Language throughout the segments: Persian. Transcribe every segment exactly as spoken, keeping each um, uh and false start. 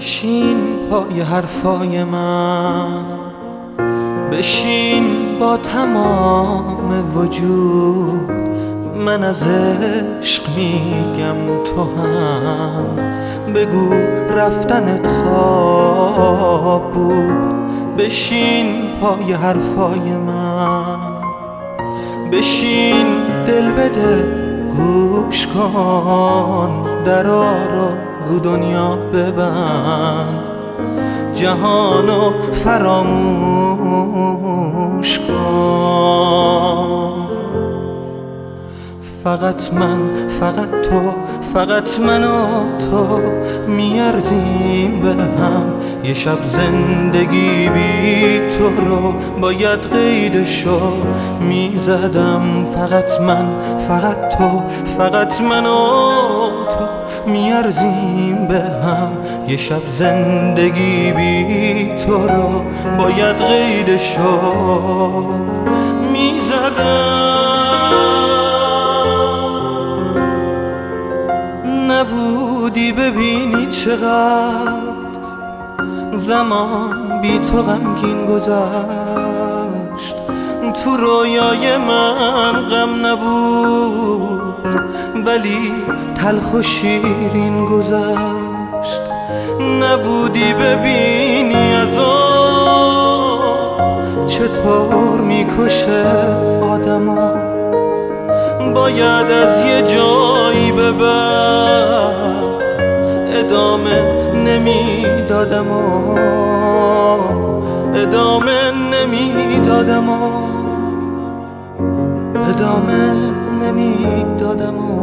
بشین پای حرفای من، بشین با تمام وجود. من از عشق میگم تو هم بگو رفتنت خواب بود. بشین پای حرفای من، بشین دل بده گوش کن، درا رو رو دنیا ببند، جهانو فراموش کن. فقط من، فقط تو، فقط من و تو میارزیم به هم. یه شب زندگی بی تو رو باید قیدشو میزدم. فقط من، فقط تو، فقط من و تو میارزیم به هم. یه شب زندگی بی تو رو باید قیدشو میزدم. نبودی ببینی چقدر زمان بی تو غمگین گذشت. تو رویای من غم نبود ولی تلخ و شیرین گذشت. نبودی ببینی عذاب چطور میکشه آدمو. باید از یه جایی به بعد ادامه نمیدادم و ادامه نمیدادم و ادامه نمیدادم و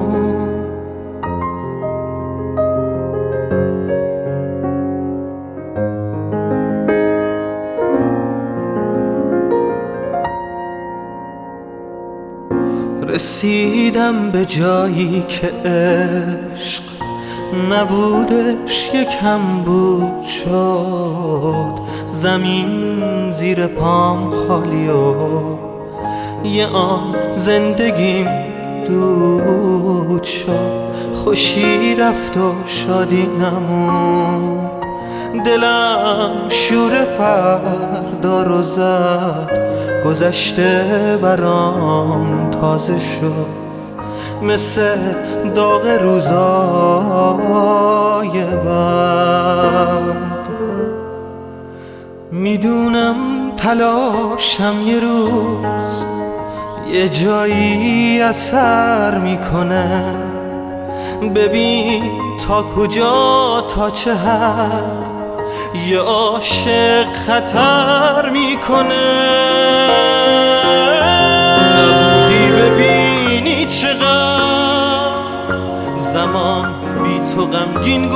رسیدم به جایی که عشق نبودش یکم بود شد. زمین زیر پام خالی و یه آن زندگیم دود شد. خوشی رفت و شادی نمون، دلم شور فردا رو زد. گذشته برام تازه شد مثل داغ روزای بعد. میدونم تلاشم یه روز یه جایی اثر میکنه. ببین تا کجا تا چه حد یه عاشق خطر میکنه. نبودی ببینی چقدر زمان بی تو غمگین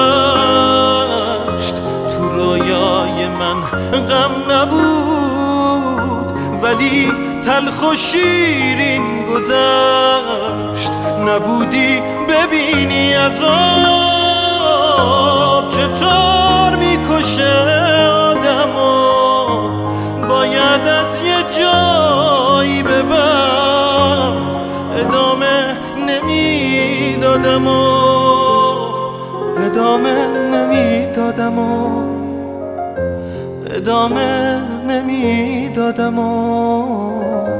گذشت. تو رویای من غم نبود ولی تلخ و شیرین گذشت. نبودی ببینی عذاب چطور میکشه آدمو. باید از یه جایی به بعد ادامه نمیدادم و ادامه نمیدادم و ادامه نمیدادم و